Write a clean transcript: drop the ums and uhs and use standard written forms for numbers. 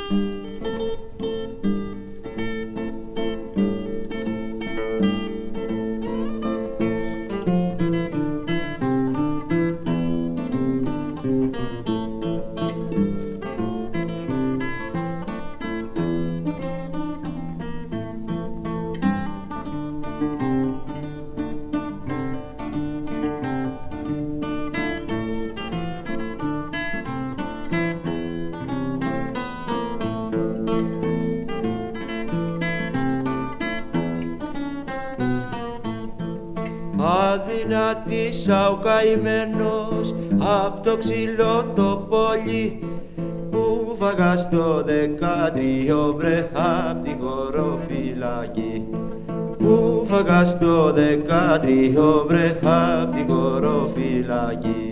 Αδυνατήσα ο καημένος απ' το ξύλο το πόλι που φάγα στο 13 βρε απ' τη χωροφυλακή, που φάγα στο 13 βρε απ' τη χωροφυλακή.